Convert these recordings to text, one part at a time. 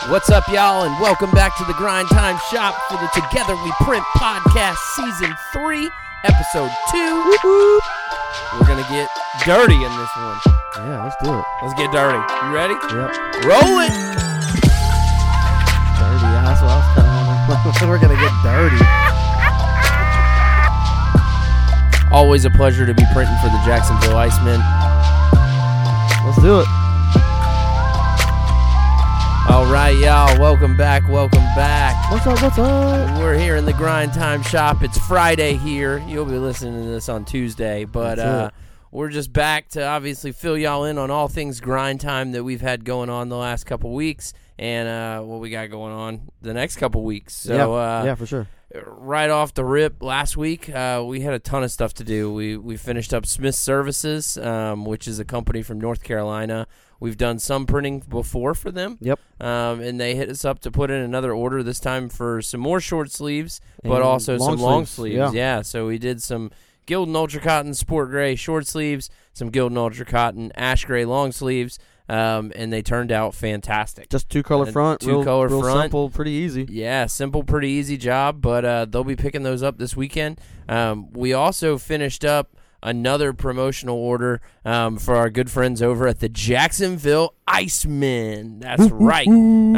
What's up, y'all, and welcome back to the Grind Time Shop for the Together We Print podcast, Season 3, Episode 2. Woo-hoo. We're going to get dirty in this one. Yeah, let's do it. Let's get dirty. You ready? Yep. Roll it! Dirty, that's what I was kind of we're going to get dirty. Always a pleasure to be printing for the Jacksonville Icemen. Let's do it. All right, y'all. Welcome back. Welcome back. What's up? We're here in the Grind Time Shop. It's Friday here. You'll be listening to this on Tuesday, but we're just back to obviously fill y'all in on all things Grind Time that we've had going on the last couple weeks and what we got going on the next couple weeks. So, yeah, for sure. Right off the rip, last week we had a ton of stuff to do. We finished up Smith Services, which is a company from North Carolina. We've done some printing before for them. Yep. And they hit us up to put in another order, this time for some more short sleeves, but And also some long sleeves. Yeah. So we did some Gildan Ultra Cotton Sport Gray short sleeves, some Gildan Ultra Cotton Ash Gray long sleeves, and they turned out fantastic. Just two-color front. Two-color real front. Simple, pretty easy. Yeah, simple, pretty easy job, but they'll be picking those up this weekend. We also finished up another promotional order for our good friends over at the Jacksonville Icemen. That's right.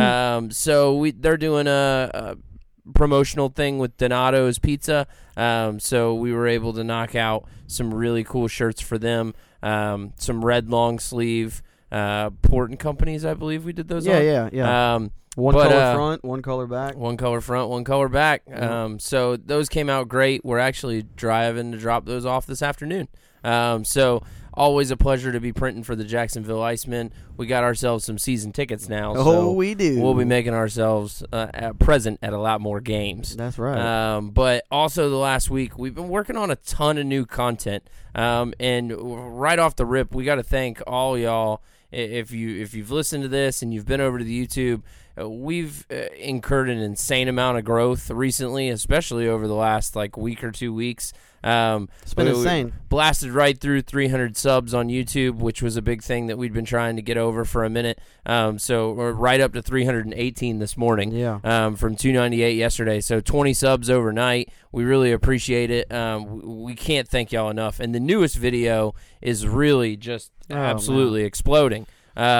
So they're doing a promotional thing with Donato's Pizza. So we were able to knock out some really cool shirts for them. Some red long sleeve Port and Companies, I believe we did those on. Yeah. One color front, one color back. One color front, one color back. So those came out great. We're actually driving to drop those off this afternoon. So always a pleasure to be printing for the Jacksonville Icemen. We got ourselves some season tickets now. So we do. We'll be making ourselves present at a lot more games. That's right. But also the last week, we've been working on a ton of new content. And right off the rip, we got to thank all y'all. If you've listened to this and you've been over to the YouTube, we've incurred an insane amount of growth recently, especially over the last week or 2 weeks. It's been insane. Blasted right through 300 subs on YouTube, which was a big thing that we'd been trying to get over for a minute. So we're right up to 318 this morning. Yeah. From 298 yesterday. So 20 subs overnight. We really appreciate it. We can't thank y'all enough. And the newest video is really just absolutely exploding.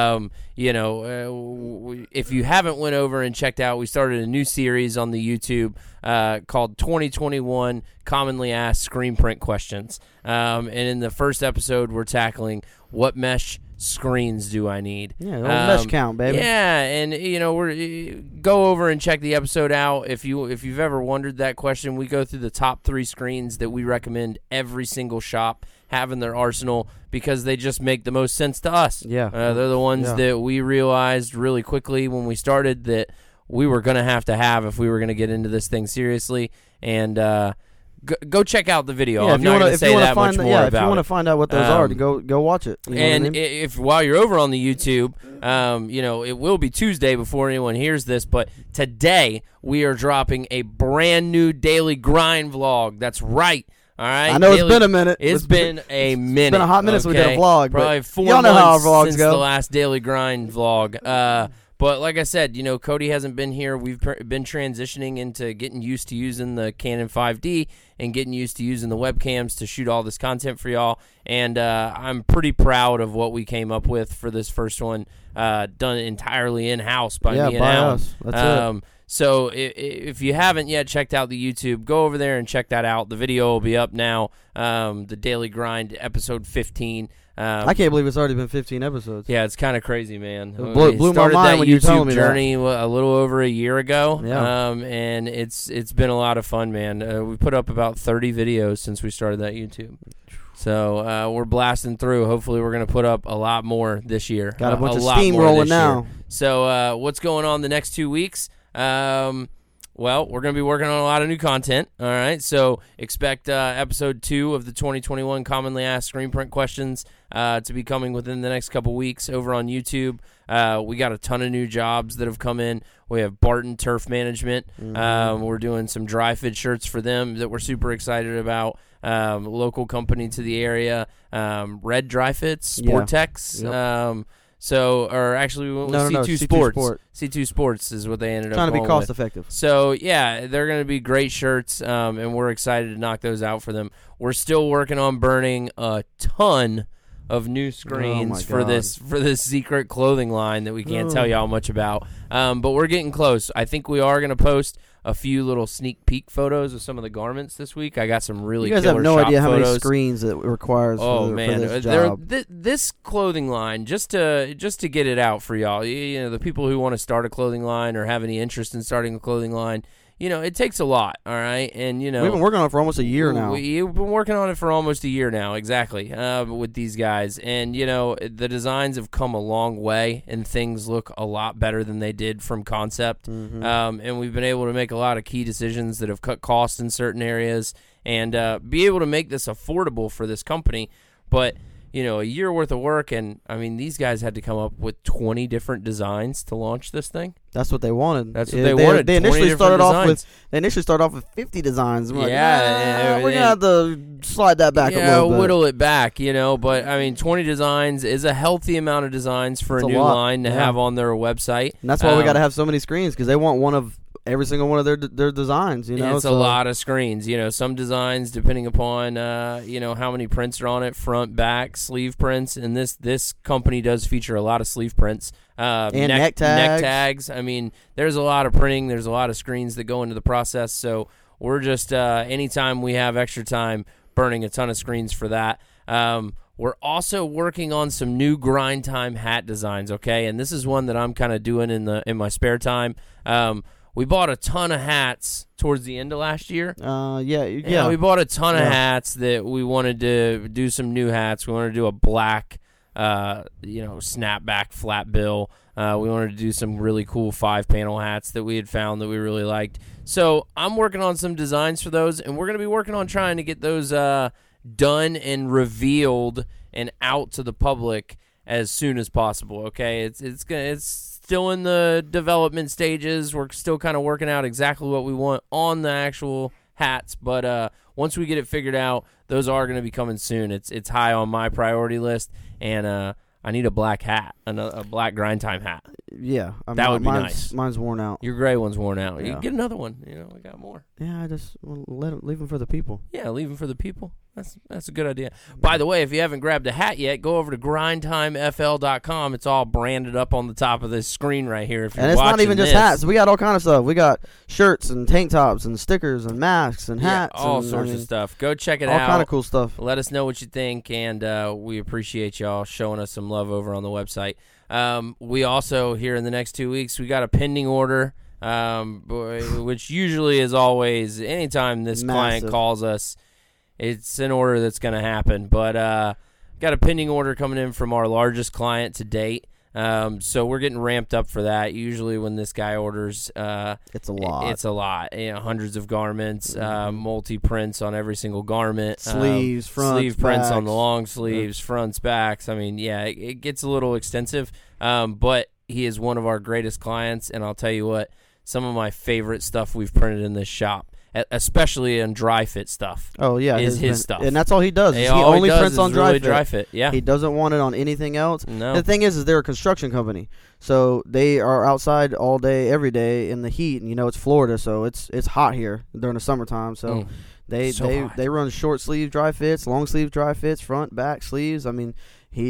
If you haven't went over and checked out, we started a new series on the YouTube called 2021 Commonly Asked Screen Print Questions. And in the first episode, we're tackling what mesh screens do I need? Yeah, the mesh count, baby. Yeah, and we're go over and check the episode out. If you've ever wondered that question, we go through the top 3 screens that we recommend every single shop have in their arsenal because they just make the most sense to us. Yeah. They're the ones that we realized really quickly when we started that we were going to have if we were going to get into this thing seriously. And go check out the video. Yeah, I'm not going to say that much more about it. If you want to find out what those are, go watch it. You know and what I mean? if while you're over on the YouTube, it will be Tuesday before anyone hears this, but today we are dropping a brand new daily grind vlog. That's right. All right. I know it's been a minute. It's been a minute. It's been a hot minute since we did a vlog. Probably 4 y'all know how our vlogs months since go. the last daily grind vlog. But like I said, Cody hasn't been here. We've been transitioning into getting used to using the Canon 5D and getting used to using the webcams to shoot all this content for y'all. And I'm pretty proud of what we came up with for this first one, done entirely in-house by me and Alan. Us. That's it. So if you haven't yet checked out the YouTube, go over there and check that out. The video will be up now, the Daily Grind, episode 15. I can't believe it's already been 15 episodes. Yeah, it's kind of crazy, man. It blew my mind when you were telling me that. Journey a little over a year ago, yeah. And it's been a lot of fun, man. We put up about 30 videos since we started that YouTube. So we're blasting through. Hopefully we're going to put up a lot more this year. Got a bunch of steam rolling now. So what's going on the next 2 weeks? Well, we're going to be working on a lot of new content, all right? So expect episode 2 of the 2021 Commonly Asked Screen Print Questions to be coming within the next couple weeks over on YouTube. We got a ton of new jobs that have come in. We have Barton Turf Management. We're doing some dry fit shirts for them that we're super excited about. Local company to the area. Red Dry Fits, Sportex. Yep. So, or actually, we went with C2 Sports. C2 Sports is what they ended up trying to be cost with. effective. So, yeah, they're going to be great shirts, and we're excited to knock those out for them. We're still working on burning a ton of new screens for this secret clothing line that we can't tell y'all much about. But we're getting close. I think we are going to post a few little sneak peek photos of some of the garments this week. I got some really killer shop photos. You guys have no idea how many screens it requires for this job. This clothing line, just to get it out for y'all, you know, the people who want to start a clothing line or have any interest in starting a clothing line, you know, it takes a lot, all right? And, you know, we've been working on it for almost a year now. We've been working on it for almost a year now, exactly, with these guys. And, you know, the designs have come a long way, and things look a lot better than they did from concept. Mm-hmm. And we've been able to make a lot of key decisions that have cut costs in certain areas and be able to make this affordable for this company. But, you know, a year worth of work, and, I mean, these guys had to come up with 20 different designs to launch this thing. That's what they wanted. That's what they wanted. They initially started off with 50 designs. We're we're gonna have to slide that back a little bit. Whittle it back, you know. But I mean, 20 designs is a healthy amount of designs for a new line to have on their website. And that's why we got to have so many screens, because they want one of every single one of their designs, you know. It's a lot of screens, you know. Some designs, depending upon you know, how many prints are on it, front, back, sleeve prints, and this company does feature a lot of sleeve prints. And neck tags. I mean, there's a lot of printing. There's a lot of screens that go into the process. So we're just anytime we have extra time, burning a ton of screens for that. We're also working on some new grind time hat designs. Okay, and this is one that I'm kind of doing in my spare time. We bought a ton of hats towards the end of last year. Yeah. We bought a ton of hats that we wanted to do some new hats. We wanted to do a black, snapback flat bill. We wanted to do some really cool 5-panel hats that we had found that we really liked. So I'm working on some designs for those, and we're going to be working on trying to get those done and revealed and out to the public as soon as possible. Okay, it's still in the development stages. We're still kind of working out exactly what we want on the actual hats, but once we get it figured out, those are going to be coming soon. It's high on my priority list, and I need a black hat, a black grind time hat. Yeah, that would be nice. Mine's worn out. Your gray one's worn out. Yeah. You can get another one. You know, we got more. Yeah, I just leave them for the people. Yeah, leave them for the people. That's a good idea. By the way, if you haven't grabbed a hat yet, go over to grindtimefl.com. It's all branded up on the top of this screen right here. And it's not even just hats. We got all kind of stuff. We got shirts and tank tops and stickers and masks and hats. All sorts of stuff. Go check it out. All kind of cool stuff. Let us know what you think, and we appreciate y'all showing us some love over on the website. We also, here in the next 2 weeks, we got a pending order, which usually is always, anytime this client calls us, it's an order that's going to happen. But got a pending order coming in from our largest client to date. So we're getting ramped up for that. Usually when this guy orders, it's a lot. It's a lot. You know, hundreds of garments, multi-prints on every single garment. Sleeves, fronts, sleeve prints on the long sleeves, fronts, backs. I mean, yeah, it gets a little extensive. But he is one of our greatest clients, and I'll tell you what, some of my favorite stuff we've printed in this shop, especially in dry fit stuff. Oh yeah, is his stuff, and that's all he does. He only prints on dry fit. Yeah, he doesn't want it on anything else. No. The thing is they're a construction company, so they are outside all day, every day in the heat. And you know, it's Florida, so it's hot here during the summertime. So they run short sleeve dry fits, long sleeve dry fits, front, back, sleeves. I mean,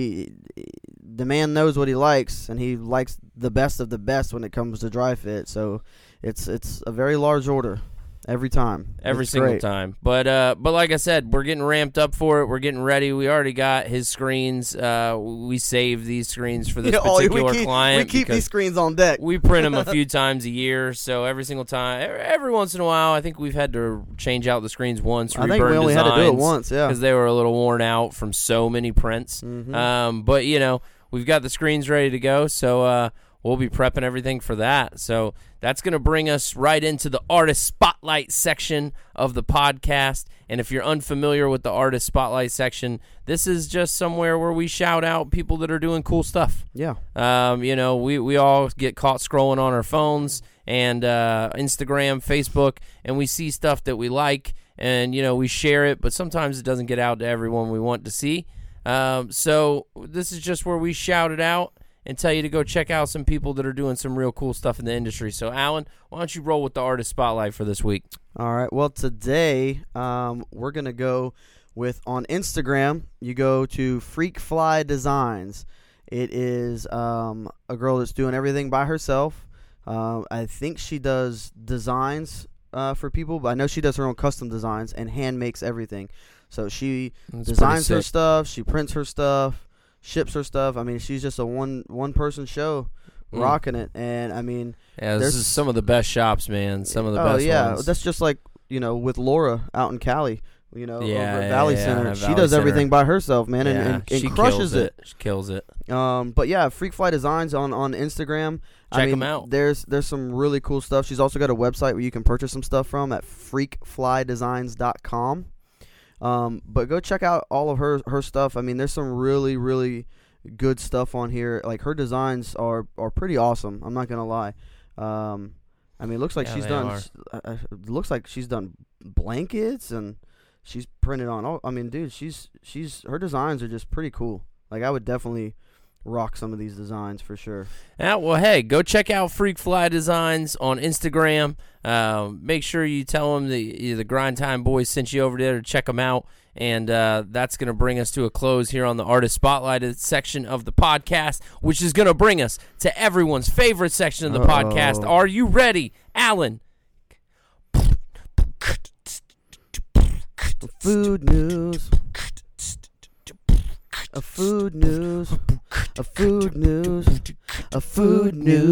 the man knows what he likes, and he likes the best of the best when it comes to dry fit. So it's a very large order. Every time. Every single time. But like I said, we're getting ramped up for it. We're getting ready. We already got his screens. We save these screens for this particular client. We keep these screens on deck. We print them a few times a year. So every single time, every once in a while, I think we've had to change out the screens once. I think we only had to do it once, yeah. Because they were a little worn out from so many prints. Mm-hmm. But, you know, we've got the screens ready to go. So we'll be prepping everything for that. So that's going to bring us right into the Artist Spotlight section of the podcast. And if you're unfamiliar with the Artist Spotlight section, this is just somewhere where we shout out people that are doing cool stuff. Yeah. You know, we all get caught scrolling on our phones and Instagram, Facebook, and we see stuff that we like, and, you know, we share it, but sometimes it doesn't get out to everyone we want to see. So this is just where we shout it out and tell you to go check out some people that are doing some real cool stuff in the industry. So, Alan, why don't you roll with the artist spotlight for this week? All right. Well, today we're going to go with, on Instagram, you go to Freak Fly Designs. It is a girl that's doing everything by herself. I think she does designs for people, but I know she does her own custom designs and hand makes everything. So she designs her stuff, she prints her stuff, ships her stuff. I mean, she's just a one person show, rocking it. And I mean, this is some of the best shops, man. Some of the best ones. That's just like, with Laura out in Cali. Over at Valley Center. She Valley does Center. everything by herself, man, and she crushes it. She kills it. But yeah, Freak Fly Designs on Instagram. Check them out. There's some really cool stuff. She's also got a website where you can purchase some stuff from at freakflydesigns.com. But go check out all of her stuff. I mean, there's some really, really good stuff on here. Like, her designs are pretty awesome. I'm not gonna lie. I mean, it looks like she's done. Looks like she's done blankets, and she's printed on all. I mean, dude, she's her designs are just pretty cool. Like, I would definitely rock some of these designs for sure. Well, hey, go check out Freak Fly Designs on Instagram. Make sure you tell them the Grind Time Boys sent you over there to check them out. And that's going to bring us to a close here on the Artist Spotlighted section of the podcast, which is going to bring us to everyone's favorite section of the podcast. Are you ready, Alan? Food news. A food news. A food news. A food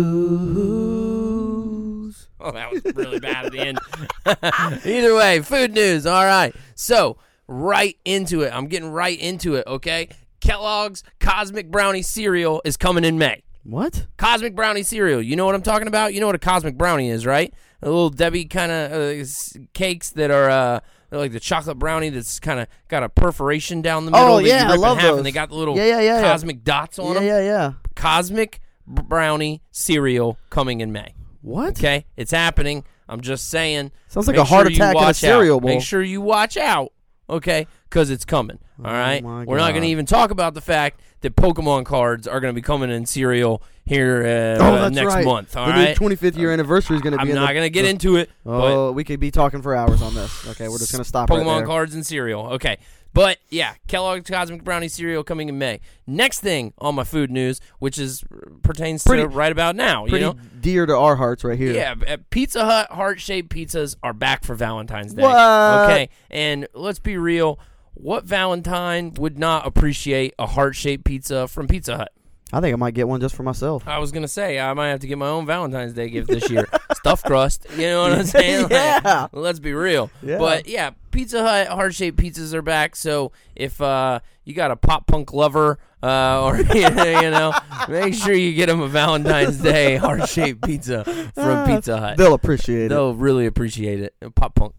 news. Oh, that was really bad at the end. Either way, food news. All right. So, right into it. I'm getting right into it, okay? Kellogg's Cosmic Brownie cereal is coming in May. What? Cosmic Brownie cereal. You know what I'm talking about? You know what a Cosmic Brownie is, right? A little Debbie kind of cakes that are like the chocolate brownie that's kind of got a perforation down the middle. Oh, yeah, I love those. And they got the little yeah. cosmic dots on them. Yeah. Cosmic Brownie cereal coming in May. What? Okay, it's happening. I'm just saying. Sounds like a heart attack in a cereal bowl. Make sure you watch out, okay, because it's coming. All right? We're not going to even talk about the fact that Pokemon cards are going to be coming in cereal here next month. All right? The 25th year anniversary is going to be. I'm not going to get into it. Oh, we could be talking for hours on this. Okay, we're just going to stop right there. Pokemon cards and cereal. Okay. But, yeah, Kellogg's Cosmic Brownie cereal coming in May. Next thing on my food news, which pertains to right about now. Pretty dear to our hearts right here. Yeah, Pizza Hut heart-shaped pizzas are back for Valentine's Day. What? Okay, and let's be real. What Valentine would not appreciate a heart-shaped pizza from Pizza Hut? I think I might get one just for myself. I was going to say, I might have to get my own Valentine's Day gift this year. Stuffed crust. You know what I'm saying? Yeah. Let's be real. Yeah. But, yeah, Pizza Hut heart-shaped pizzas are back. So if you got a pop-punk lover or, make sure you get them a Valentine's Day heart-shaped pizza from Pizza Hut. They'll appreciate it. They'll really appreciate it. Pop-punk.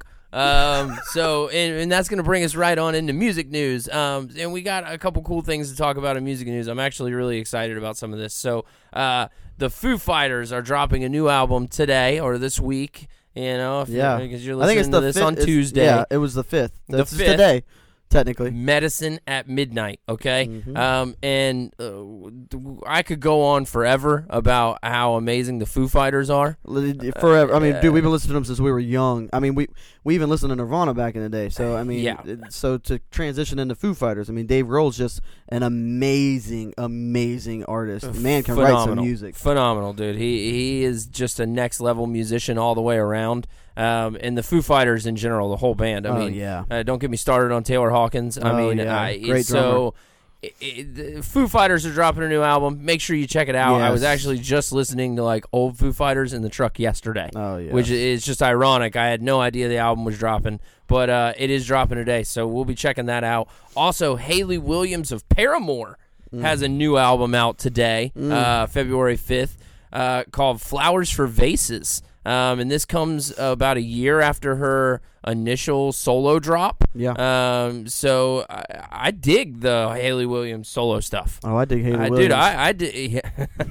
So that's going to bring us right on into music news. And we got a couple cool things to talk about in music news. I'm actually really excited about some of this. So, the Foo Fighters are dropping a new album today or this week, because you're listening to this on Tuesday. Yeah, it was the 5th. This is 5th. today. Technically. Medicine at Midnight, okay? Mm-hmm. And I could go on forever about how amazing the Foo Fighters are. Forever. I mean, dude, we've been listening to them since we were young. I mean, we even listened to Nirvana back in the day. So, I mean, so to transition into Foo Fighters, I mean, Dave Grohl's just an amazing, amazing artist. The man can write some music. Phenomenal, dude. He is just a next-level musician all the way around. And the Foo Fighters in general, the whole band. I mean, don't get me started on Taylor Hawkins. Great drummer. The Foo Fighters are dropping a new album. Make sure you check it out. Yes. I was actually just listening to old Foo Fighters in the truck yesterday. Oh, yeah. Which is just ironic. I had no idea the album was dropping, but it is dropping today, so we'll be checking that out. Also, Hayley Williams of Paramore has a new album out today, February 5th, called Flowers for Vases. And this comes about a year after her initial solo drop. Yeah. So I dig the Hayley Williams solo stuff. Oh, I dig Hayley Williams. Dude, I did. Yeah.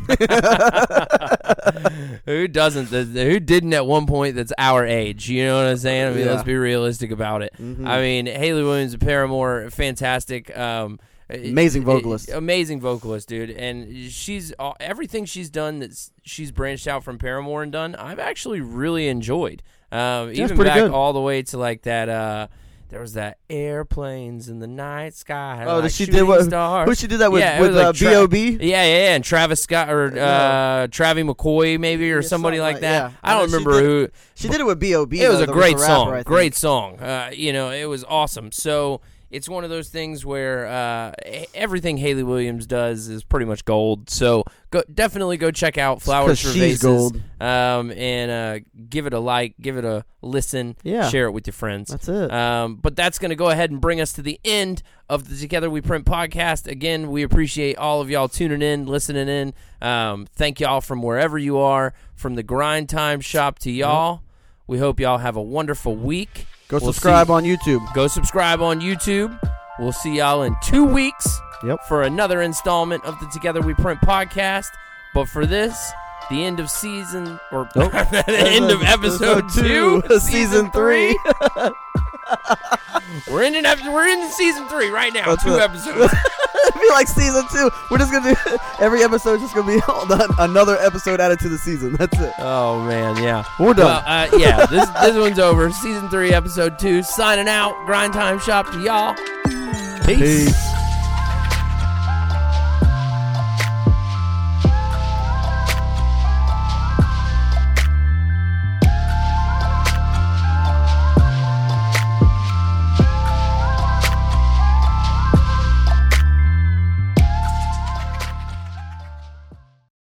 Who doesn't? Who didn't at one point that's our age? You know what I'm saying? I mean, let's be realistic about it. Mm-hmm. I mean, Hayley Williams of Paramore, fantastic. Amazing vocalist. Amazing vocalist, dude. And she's everything she's done that she's branched out from Paramore and done, I've actually really enjoyed. Even back good. All the way to like that. There was that airplanes in the night sky. Oh, like she did what? Stars. Who she did that with? Yeah, with like B.O.B. Yeah, and Travis Scott or Travie McCoy maybe or somebody like that. I don't remember who. She did it with B.O.B. It was a great song. Great song. It was awesome. So. It's one of those things where everything Hayley Williams does is pretty much gold. So definitely go check out Flowers for Vases. Gold. And give it a like, give it a listen, share it with your friends. That's it. But that's going to go ahead and bring us to the end of the Together We Print podcast. Again, we appreciate all of y'all tuning in, listening in. Thank y'all from wherever you are, from the Grind Time Shop to y'all. Yep. We hope y'all have a wonderful week. Go subscribe on YouTube. Go subscribe on YouTube. We'll see y'all in 2 weeks for another installment of the Together We Print podcast. But for this, the end of season, or the end of episode 2, season 3. We're in season 3 right now. That's 2 episodes. It'd be like season 2. We're just gonna do every episode. Just gonna be another episode added to the season. That's it. Oh man, yeah. We're done. Well, this one's over. Season 3, episode 2. Signing out. Grind Time Shop to y'all. Peace.